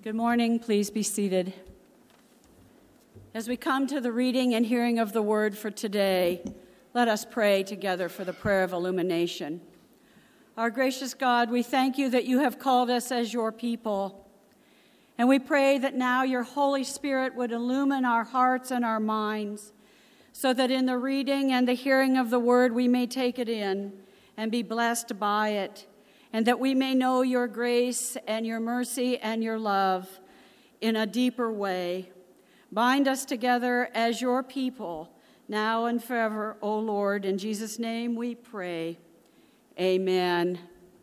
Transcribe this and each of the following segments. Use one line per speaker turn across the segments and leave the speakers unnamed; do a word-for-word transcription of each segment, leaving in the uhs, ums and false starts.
Good morning. Please be seated. As we come to the reading and hearing of the word for today, let us pray together for the prayer of illumination. Our gracious God, we thank you that you have called us as your people, and we pray that now your Holy Spirit would illumine our hearts and our minds, so that in the reading and the hearing of the word we may take it in and be blessed by it, and that we may know your grace and your mercy and your love in a deeper way. Bind us together as your people, now and forever, O Lord. In Jesus' name we pray. Amen.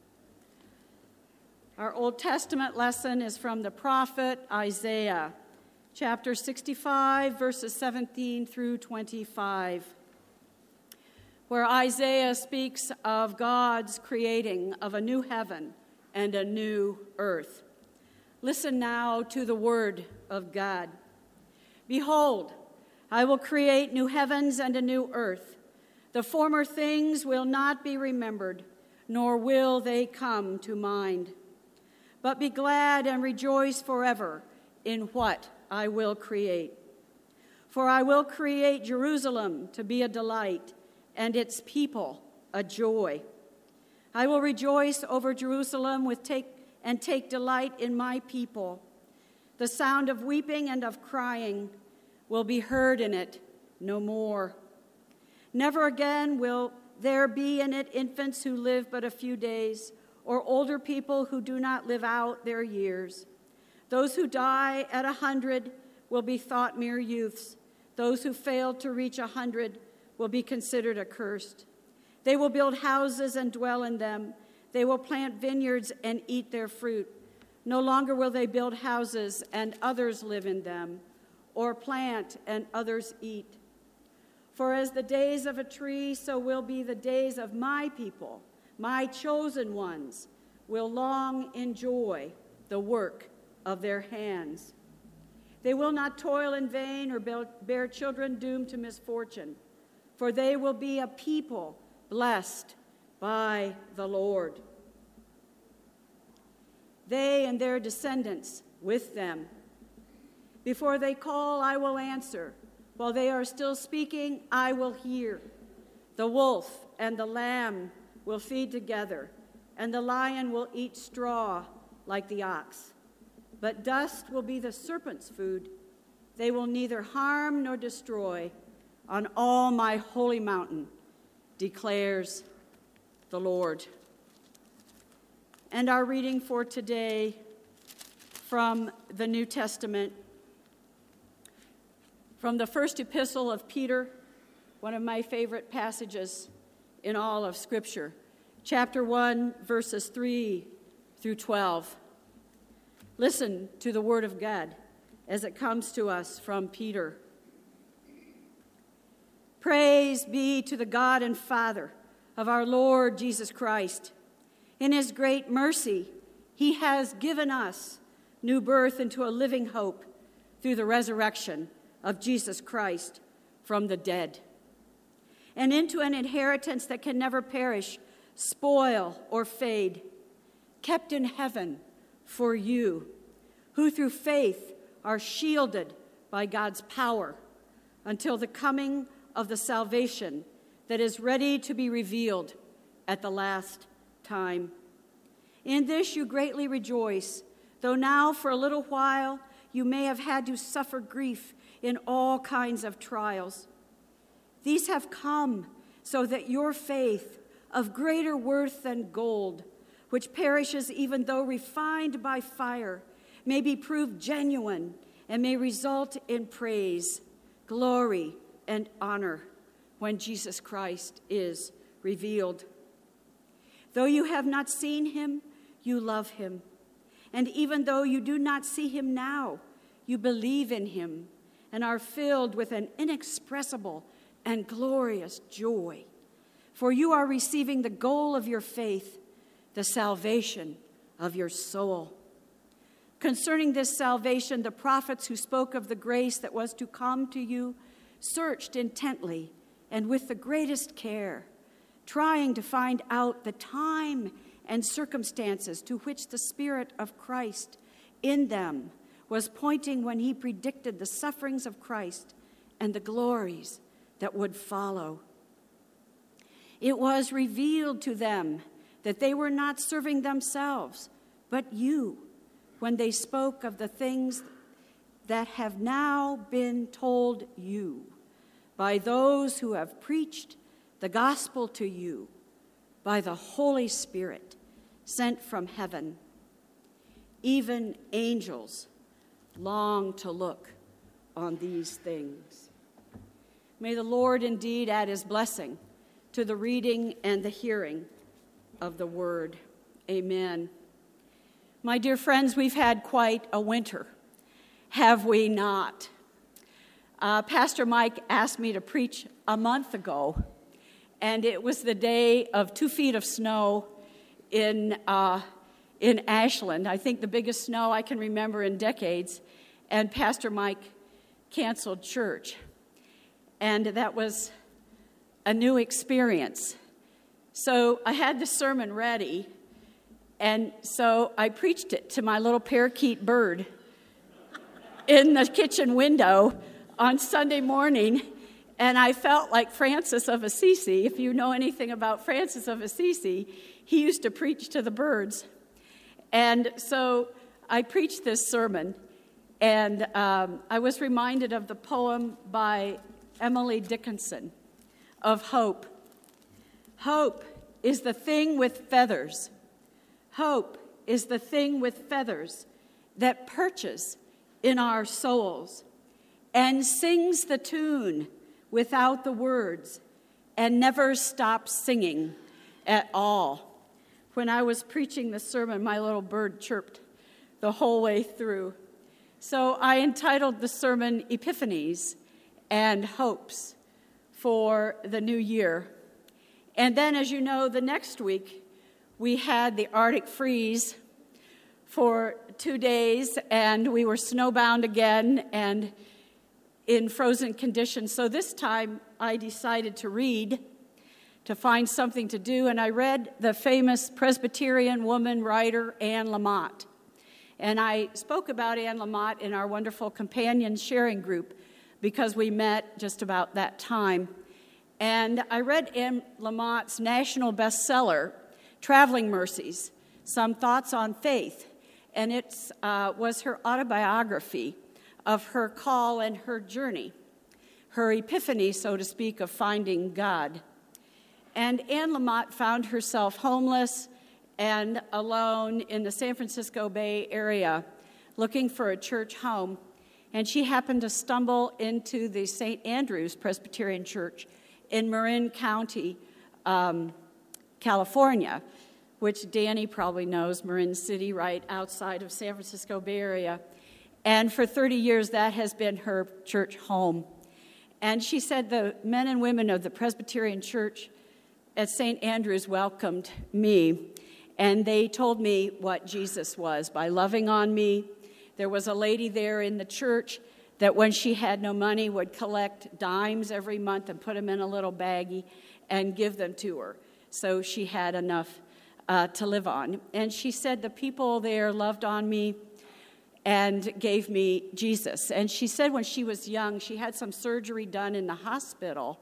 Our Old Testament lesson is from the prophet Isaiah, chapter sixty-five, verses seventeen through twenty-five, where Isaiah speaks of God's creating of a new heaven and a new earth. Listen now to the word of God. Behold, I will create new heavens and a new earth. The former things will not be remembered, nor will they come to mind. But be glad and rejoice forever in what I will create. For I will create Jerusalem to be a delight, and its people a joy. I will rejoice over Jerusalem with take and take delight in my people. The sound of weeping and of crying will be heard in it no more. Never again will there be in it infants who live but a few days, or older people who do not live out their years. Those who die at a hundred will be thought mere youths. Those who fail to reach a hundred will be considered accursed. They will build houses and dwell in them. They will plant vineyards and eat their fruit. No longer will they build houses and others live in them, or plant and others eat. For as the days of a tree, so will be the days of my people. My chosen ones will long enjoy the work of their hands. They will not toil in vain or bear children doomed to misfortune, for they will be a people blessed by the Lord. They and their descendants with them. Before they call, I will answer. While they are still speaking, I will hear. The wolf and the lamb will feed together, and the lion will eat straw like the ox. But dust will be the serpent's food. They will neither harm nor destroy on all my holy mountain, declares the Lord. And our reading for today from the New Testament, from the first epistle of Peter, one of my favorite passages in all of Scripture, chapter one, verses three through twelve. Listen to the word of God as it comes to us from Peter. Praise be to the God and Father of our Lord Jesus Christ. In his great mercy, he has given us new birth into a living hope through the resurrection of Jesus Christ from the dead, and into an inheritance that can never perish, spoil, or fade, kept in heaven for you, who through faith are shielded by God's power until the coming of the salvation that is ready to be revealed at the last time. In this you greatly rejoice, though now for a little while you may have had to suffer grief in all kinds of trials. These have come so that your faith, of greater worth than gold, which perishes even though refined by fire, may be proved genuine and may result in praise, glory, and honor when Jesus Christ is revealed. Though you have not seen him, you love him. And even though you do not see him now, you believe in him and are filled with an inexpressible and glorious joy. For you are receiving the goal of your faith, the salvation of your soul. Concerning this salvation, the prophets who spoke of the grace that was to come to you searched intently and with the greatest care, trying to find out the time and circumstances to which the Spirit of Christ in them was pointing when he predicted the sufferings of Christ and the glories that would follow. It was revealed to them that they were not serving themselves, but you, when they spoke of the things that have now been told you by those who have preached the gospel to you by the Holy Spirit sent from heaven. Even angels long to look on these things. May the Lord indeed add his blessing to the reading and the hearing of the word. Amen. My dear friends, we've had quite a winter, have we not? Uh, Pastor Mike asked me to preach a month ago, and it was the day of two feet of snow in uh, in Ashland. I think the biggest snow I can remember in decades, and Pastor Mike canceled church. And that was a new experience. So I had the sermon ready, and so I preached it to my little parakeet bird in the kitchen window on Sunday morning, and I felt like Francis of Assisi. If you know anything about Francis of Assisi, he used to preach to the birds. And so I preached this sermon, and um, I was reminded of the poem by Emily Dickinson of hope. Hope is the thing with feathers. Hope is the thing with feathers that perches in our souls and sings the tune without the words and never stops singing at all. When I was preaching the sermon, my little bird chirped the whole way through. So I entitled the sermon Epiphanies and Hopes for the new year. And then, as you know, the next week, we had the Arctic freeze for two days, and we were snowbound again and in frozen conditions. So this time, I decided to read, to find something to do, and I read the famous Presbyterian woman writer Anne Lamott. And I spoke about Anne Lamott in our wonderful companion sharing group because we met just about that time. And I read Anne Lamott's national bestseller, Traveling Mercies, Some Thoughts on Faith, and it uh, was her autobiography of her call and her journey, her epiphany, so to speak, of finding God. And Anne Lamott found herself homeless and alone in the San Francisco Bay Area, looking for a church home. And she happened to stumble into the Saint Andrew's Presbyterian Church in Marin County, um, California, which Danny probably knows, Marin City, right outside of San Francisco Bay Area. And for thirty years, that has been her church home. And she said the men and women of the Presbyterian Church at Saint Andrew's welcomed me, and they told me what Jesus was by loving on me. There was a lady there in the church that when she had no money would collect dimes every month and put them in a little baggie and give them to her, so she had enough uh, to live on. And she said the people there loved on me and gave me Jesus. And she said when she was young, she had some surgery done in the hospital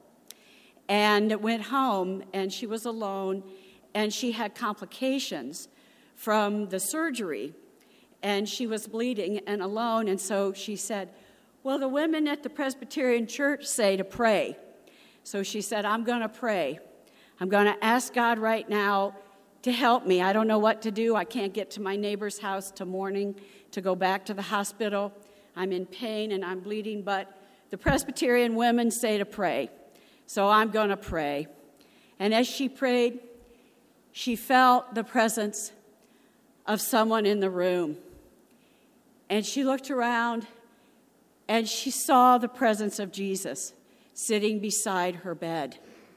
and went home, and she was alone, and she had complications from the surgery, and she was bleeding and alone, and so she said, well, the women at the Presbyterian Church say to pray. So she said, I'm going to pray. I'm going to ask God right now to help me. I don't know what to do. I can't get to my neighbor's house till morning to go back to the hospital. I'm in pain and I'm bleeding, but the Presbyterian women say to pray. So I'm going to pray. And as she prayed, she felt the presence of someone in the room. And she looked around and she saw the presence of Jesus sitting beside her bed.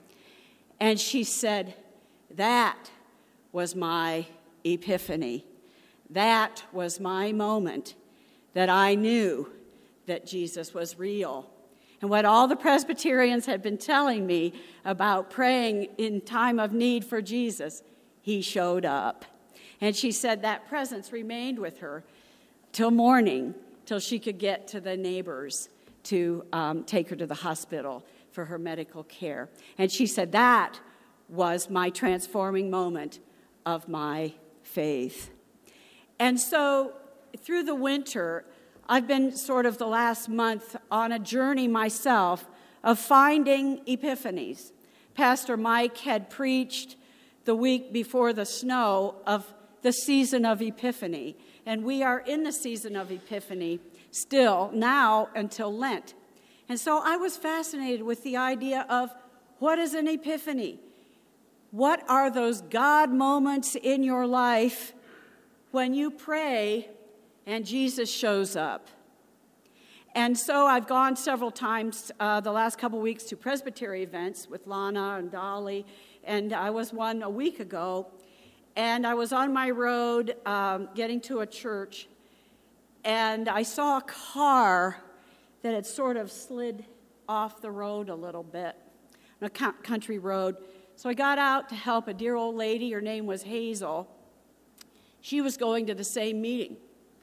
And she said, that was my epiphany. That was my moment that I knew that Jesus was real. And what all the Presbyterians had been telling me about praying in time of need for Jesus, he showed up. And she said that presence remained with her till morning, till she could get to the neighbors to um, take her to the hospital for her medical care. And she said, that was my transforming moment of my faith. And so through the winter, I've been sort of the last month on a journey myself of finding epiphanies. Pastor Mike had preached the week before the snow of the season of Epiphany. And we are in the season of Epiphany still now until Lent. And so I was fascinated with the idea of what is an epiphany? What are those God moments in your life when you pray and Jesus shows up? And so I've gone several times uh, the last couple weeks to presbytery events with Lana and Dolly, and I was one a week ago, and I was on my road um, getting to a church, and I saw a car that had sort of slid off the road a little bit, on a country road. So I got out to help a dear old lady. Her name was Hazel. She was going to the same meeting.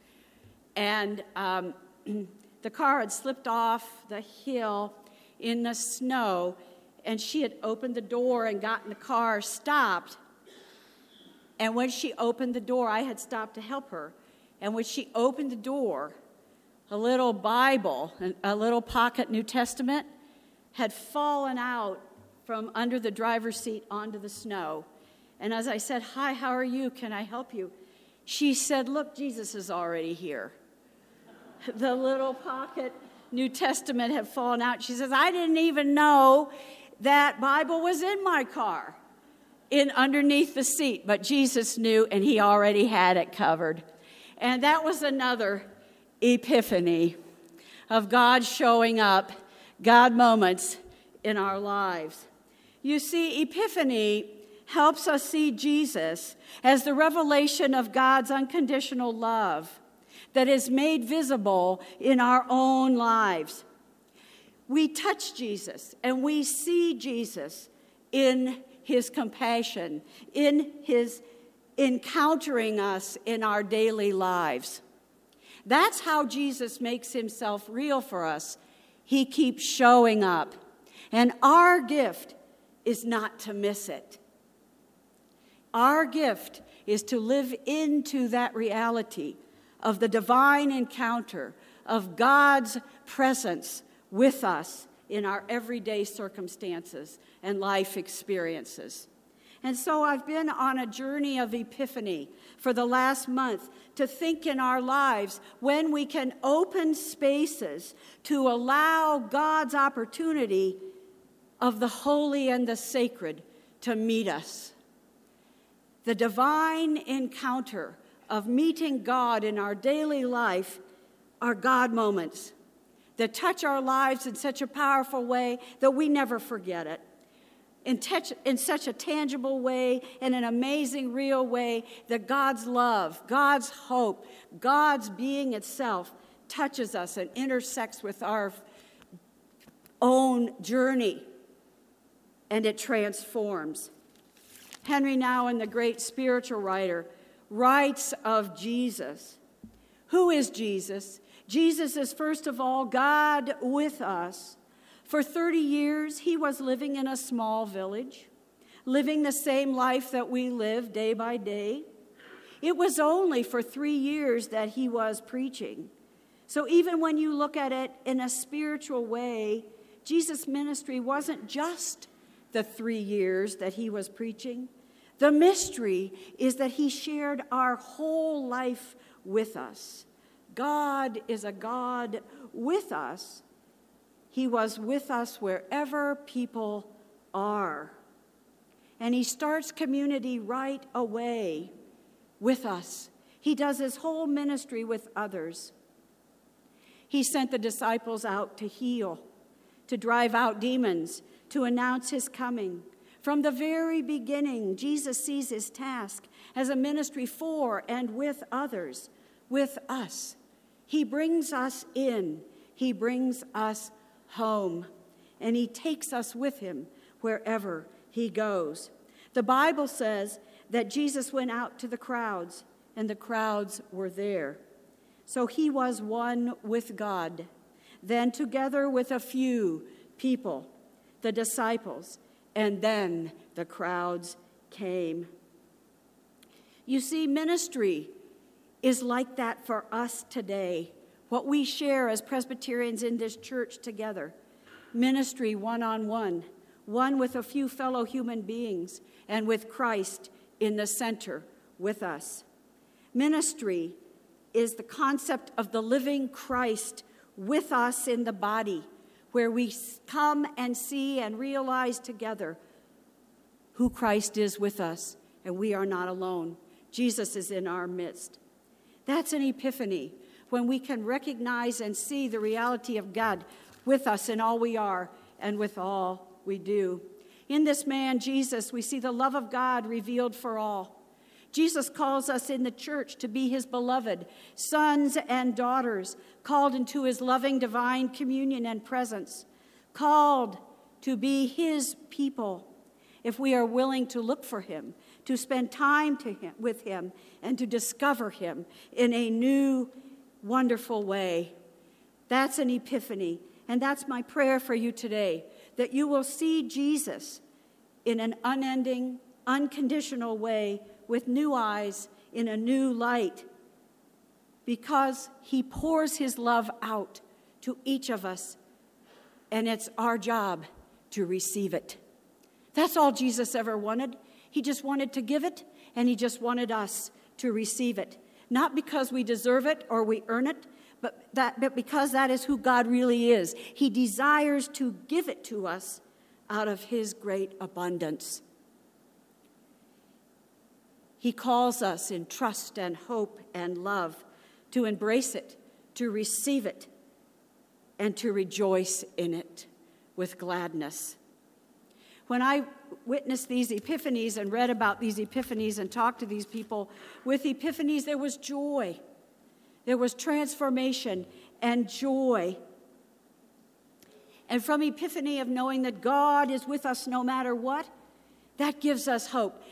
And um, the car had slipped off the hill in the snow, and she had opened the door and gotten the car stopped. And when she opened the door, I had stopped to help her. And when she opened the door, a little Bible, a little pocket New Testament, had fallen out from under the driver's seat onto the snow. And as I said, "Hi, how are you? Can I help you?" She said, "Look, Jesus is already here." The little pocket New Testament had fallen out. She says, "I didn't even know that Bible was in my car, in underneath the seat, but Jesus knew, and he already had it covered." And that was another epiphany of God showing up, God moments in our lives. You see, epiphany helps us see Jesus as the revelation of God's unconditional love that is made visible in our own lives. We touch Jesus and we see Jesus in his compassion, in his encountering us in our daily lives. That's how Jesus makes himself real for us. He keeps showing up. And our gift is not to miss it. Our gift is to live into that reality of the divine encounter, of God's presence with us in our everyday circumstances and life experiences. And so I've been on a journey of epiphany for the last month to think in our lives when we can open spaces to allow God's opportunity of the holy and the sacred to meet us. The divine encounter of meeting God in our daily life are God moments that touch our lives in such a powerful way that we never forget it. In, touch, in such a tangible way, in an amazing, real way, that God's love, God's hope, God's being itself touches us and intersects with our own journey, and it transforms. Henry Nouwen, the great spiritual writer, writes of Jesus. Who is Jesus? Jesus is, first of all, God with us. For thirty years, he was living in a small village, living the same life that we live day by day. It was only for three years that he was preaching. So even when you look at it in a spiritual way, Jesus' ministry wasn't just the three years that he was preaching. The mystery is that he shared our whole life with us. God is a God with us. He was with us wherever people are. And he starts community right away with us. He does his whole ministry with others. He sent the disciples out to heal, to drive out demons, to announce his coming. From the very beginning, Jesus sees his task as a ministry for and with others, with us. He brings us in. He brings us home, and he takes us with him wherever he goes. The Bible says that Jesus went out to the crowds, and the crowds were there. So he was one with God. Then together with a few people, the disciples, and then the crowds came. You see, ministry is like that for us today. What we share as Presbyterians in this church together. Ministry one-on-one, one with a few fellow human beings, and with Christ in the center with us. Ministry is the concept of the living Christ with us in the body, where we come and see and realize together who Christ is with us, and we are not alone. Jesus is in our midst. That's an epiphany, when we can recognize and see the reality of God with us in all we are and with all we do. In this man, Jesus, we see the love of God revealed for all. Jesus calls us in the church to be his beloved sons and daughters, called into his loving divine communion and presence, called to be his people if we are willing to look for him, to spend time to him, with him, and to discover him in a new, wonderful way. That's an epiphany, and that's my prayer for you today, that you will see Jesus in an unending, unconditional way, with new eyes, in a new light, because he pours his love out to each of us, and it's our job to receive it. That's all Jesus ever wanted. He just wanted to give it, and he just wanted us to receive it. Not because we deserve it or we earn it, but, that, but because that is who God really is. He desires to give it to us out of his great abundance. He calls us in trust and hope and love to embrace it, to receive it, and to rejoice in it with gladness. When I witnessed these epiphanies and read about these epiphanies and talked to these people with epiphanies, there was joy. There was transformation and joy. And from epiphany of knowing that God is with us no matter what, that gives us hope.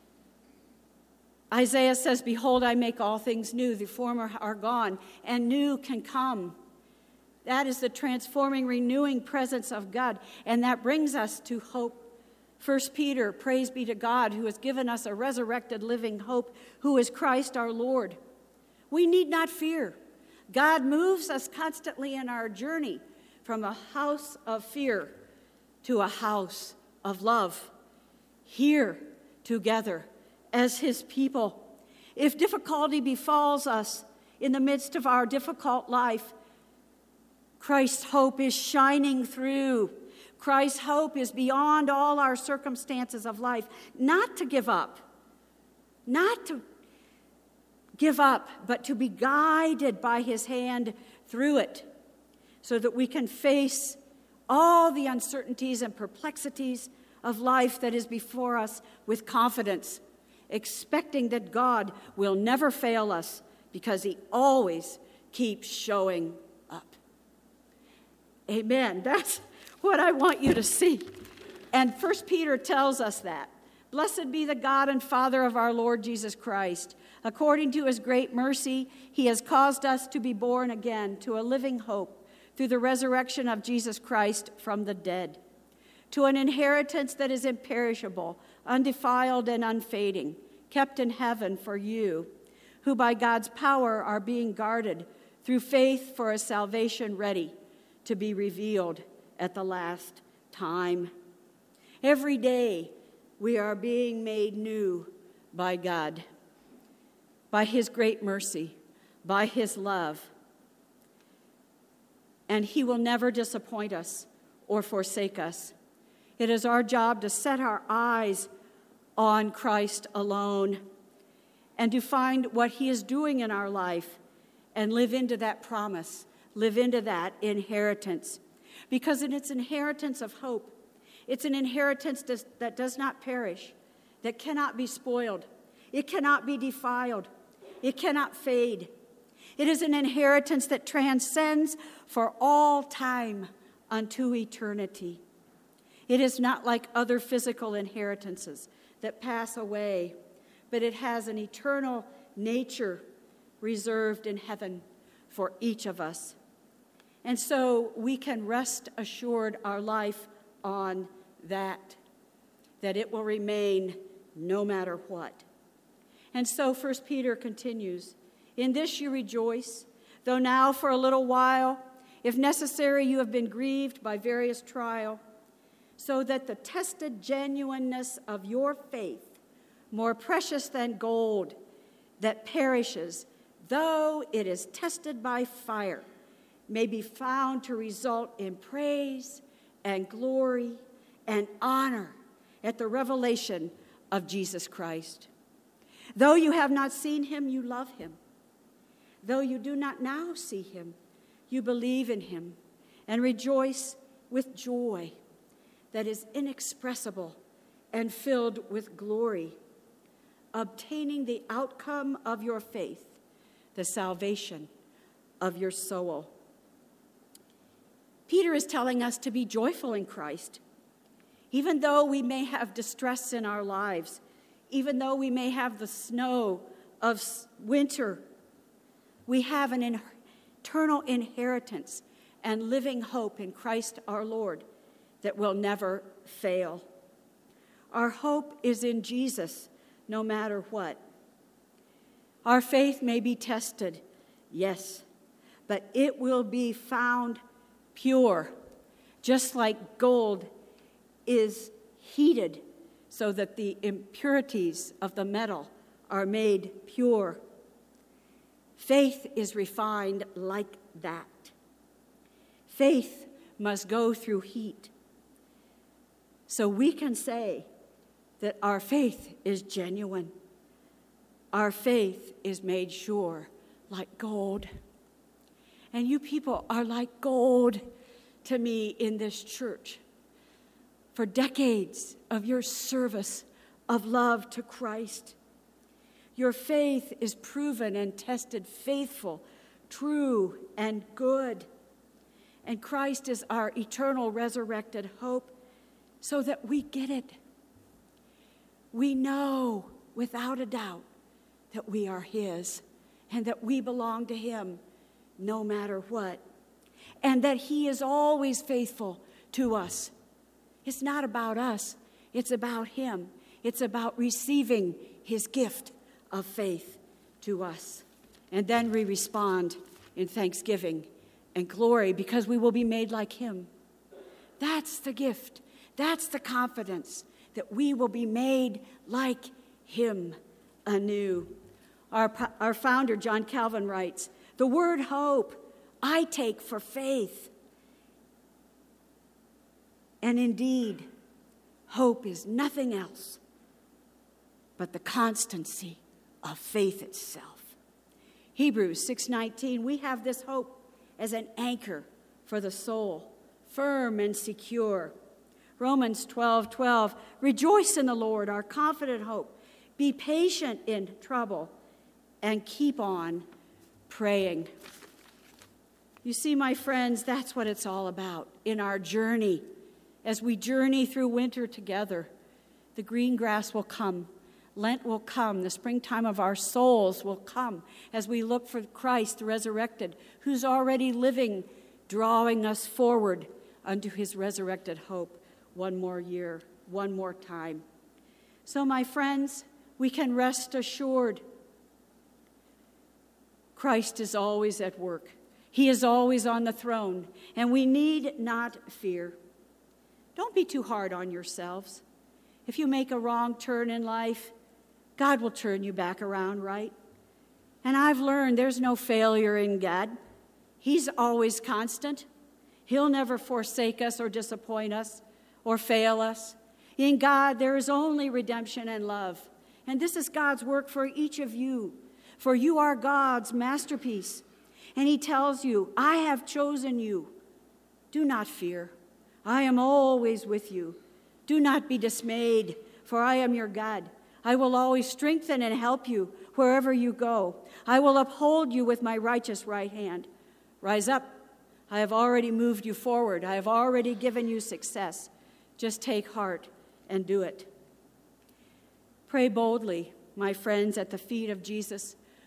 Isaiah says, "Behold, I make all things new. The former are gone, and new can come." That is the transforming, renewing presence of God. And that brings us to hope. First Peter, praise be to God, who has given us a resurrected living hope, who is Christ our Lord. We need not fear. God moves us constantly in our journey from a house of fear to a house of love, here together as his people. If difficulty befalls us in the midst of our difficult life, Christ's hope is shining through. Christ's hope is beyond all our circumstances of life. Not to give up, not to give up, but to be guided by his hand through it, so that we can face all the uncertainties and perplexities of life that is before us with confidence, expecting that God will never fail us because he always keeps showing up. Amen. That's what I want you to see. And First Peter tells us that. Blessed be the God and Father of our Lord Jesus Christ. According to his great mercy, he has caused us to be born again to a living hope through the resurrection of Jesus Christ from the dead, to an inheritance that is imperishable, undefiled and unfading, kept in heaven for you, who by God's power are being guarded through faith for a salvation ready to be revealed at the last time. Every day we are being made new by God, by his great mercy, by his love. And he will never disappoint us or forsake us. It is our job to set our eyes on Christ alone and to find what he is doing in our life and live into that promise, live into that inheritance. Because it's an inheritance of hope. It's an inheritance that does not perish, that cannot be spoiled. It cannot be defiled. It cannot fade. It is an inheritance that transcends for all time unto eternity. It is not like other physical inheritances that pass away, but it has an eternal nature reserved in heaven for each of us. And so we can rest assured our life on that, that it will remain no matter what. And so First Peter continues, in this you rejoice, though now for a little while, if necessary, you have been grieved by various trial, so that the tested genuineness of your faith, more precious than gold that perishes, though it is tested by fire, may be found to result in praise and glory and honor at the revelation of Jesus Christ. Though you have not seen him, you love him. Though you do not now see him, you believe in him and rejoice with joy that is inexpressible and filled with glory, obtaining the outcome of your faith, the salvation of your soul. Peter is telling us to be joyful in Christ, even though we may have distress in our lives, even though we may have the snow of winter. We have an eternal inheritance and living hope in Christ our Lord that will never fail. Our hope is in Jesus, no matter what. Our faith may be tested, yes, but it will be found pure, just like gold is heated so that the impurities of the metal are made pure. Faith is refined like that. Faith must go through heat. So we can say that our faith is genuine. Our faith is made sure like gold. And you people are like gold to me in this church. For decades of your service of love to Christ, your faith is proven and tested faithful, true, and good. And Christ is our eternal resurrected hope so that we get it. We know without a doubt that we are his and that we belong to him no matter what. And that he is always faithful to us. It's not about us. It's about him. It's about receiving his gift of faith to us. And then we respond in thanksgiving and glory because we will be made like him. That's the gift. That's the confidence that we will be made like him anew. Our, our founder, John Calvin, writes, the word hope I take for faith. And indeed, hope is nothing else but the constancy of faith itself. Hebrews six nineteen, we have this hope as an anchor for the soul, firm and secure. Romans twelve twelve, rejoice in the Lord, our confident hope. Be patient in trouble and keep on praying. You see, my friends, that's what it's all about in our journey. As we journey through winter together, the green grass will come. Lent will come. The springtime of our souls will come as we look for Christ, the resurrected, who's already living, drawing us forward unto his resurrected hope one more year, one more time. So, my friends, we can rest assured Christ is always at work. He is always on the throne, and we need not fear. Don't be too hard on yourselves. If you make a wrong turn in life, God will turn you back around, right? And I've learned there's no failure in God. He's always constant. He'll never forsake us or disappoint us or fail us. In God, there is only redemption and love. And this is God's work for each of you, for you are God's masterpiece. And he tells you, I have chosen you. Do not fear. I am always with you. Do not be dismayed, for I am your God. I will always strengthen and help you wherever you go. I will uphold you with my righteous right hand. Rise up. I have already moved you forward. I have already given you success. Just take heart and do it. Pray boldly, my friends, at the feet of Jesus,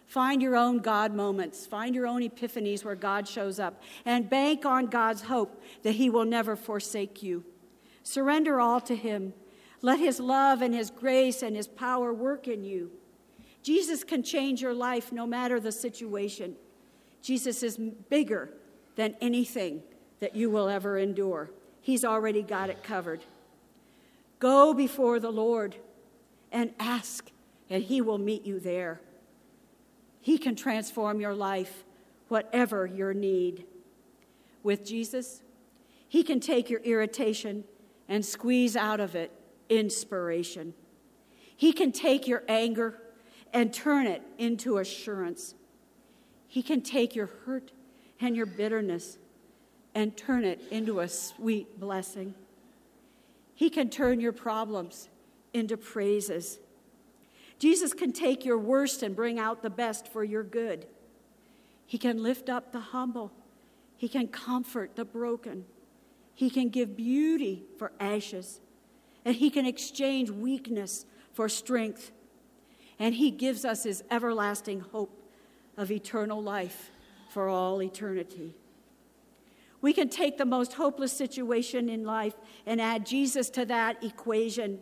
Find your own God moments. Find your own epiphanies where God shows up. And bank on God's hope that he will never forsake you. Surrender all to him. Let his love and his grace and his power work in you. Jesus can change your life no matter the situation. Jesus is bigger than anything that you will ever endure. He's already got it covered. Go before the Lord and ask, and he will meet you there. He can transform your life, whatever your need. With Jesus, he can take your irritation and squeeze out of it inspiration. He can take your anger and turn it into assurance. He can take your hurt and your bitterness and turn it into a sweet blessing. He can turn your problems into praises. Jesus can take your worst and bring out the best for your good. He can lift up the humble. He can comfort the broken. He can give beauty for ashes. And he can exchange weakness for strength. And he gives us his everlasting hope of eternal life for all eternity. We can take the most hopeless situation in life and add Jesus to that equation.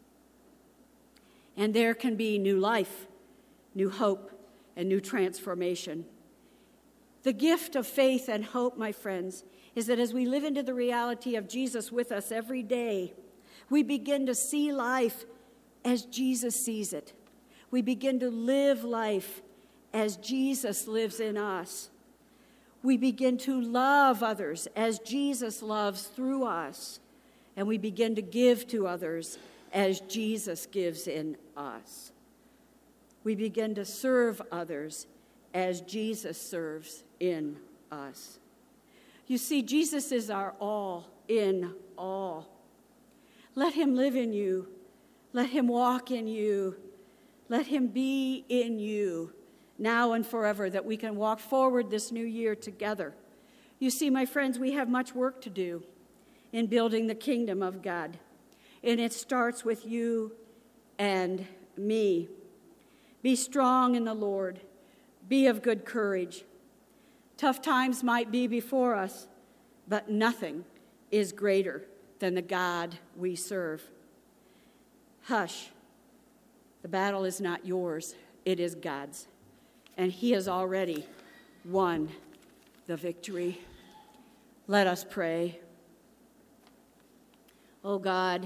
And there can be new life, new hope, and new transformation. The gift of faith and hope, my friends, is that as we live into the reality of Jesus with us every day, we begin to see life as Jesus sees it. We begin to live life as Jesus lives in us. We begin to love others as Jesus loves through us. And we begin to give to others as Jesus gives in us. We begin to serve others as Jesus serves in us. You see, Jesus is our all in all. Let him live in you. Let him walk in you. Let him be in you now and forever, that we can walk forward this new year together. You see, my friends, we have much work to do in building the kingdom of God. And it starts with you and me. Be strong in the Lord. Be of good courage. Tough times might be before us, but nothing is greater than the God we serve. Hush. The battle is not yours. It is God's. And he has already won the victory. Let us pray. Oh God,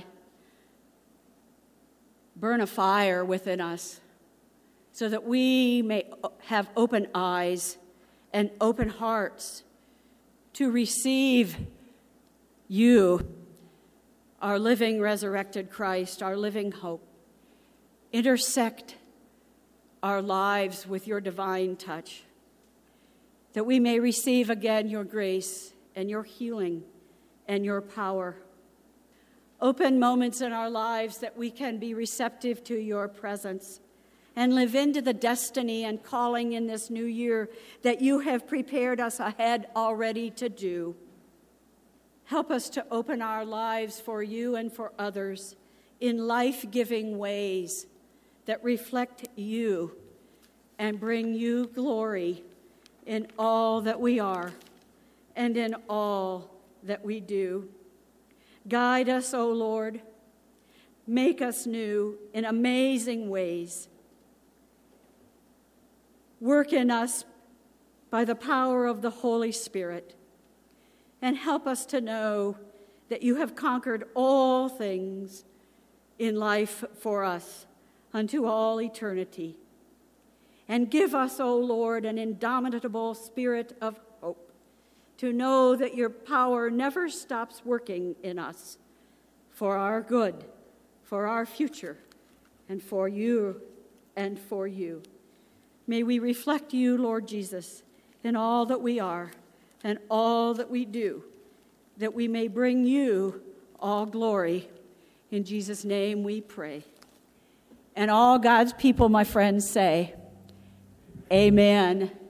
burn a fire within us so that we may have open eyes and open hearts to receive you, our living resurrected Christ, our living hope. Intersect our lives with your divine touch, that we may receive again your grace and your healing and your power. Open moments in our lives that we can be receptive to your presence and live into the destiny and calling in this new year that you have prepared us ahead already to do. Help us to open our lives for you and for others in life-giving ways that reflect you and bring you glory in all that we are and in all that we do. Guide us, O Lord. Make us new in amazing ways. Work in us by the power of the Holy Spirit, and help us to know that you have conquered all things in life for us unto all eternity. And give us, O Lord, an indomitable spirit of hope, to know that your power never stops working in us for our good, for our future, and for you and for you. May we reflect you, Lord Jesus, in all that we are and all that we do, that we may bring you all glory. In Jesus' name we pray. And all God's people, my friends, say, Amen.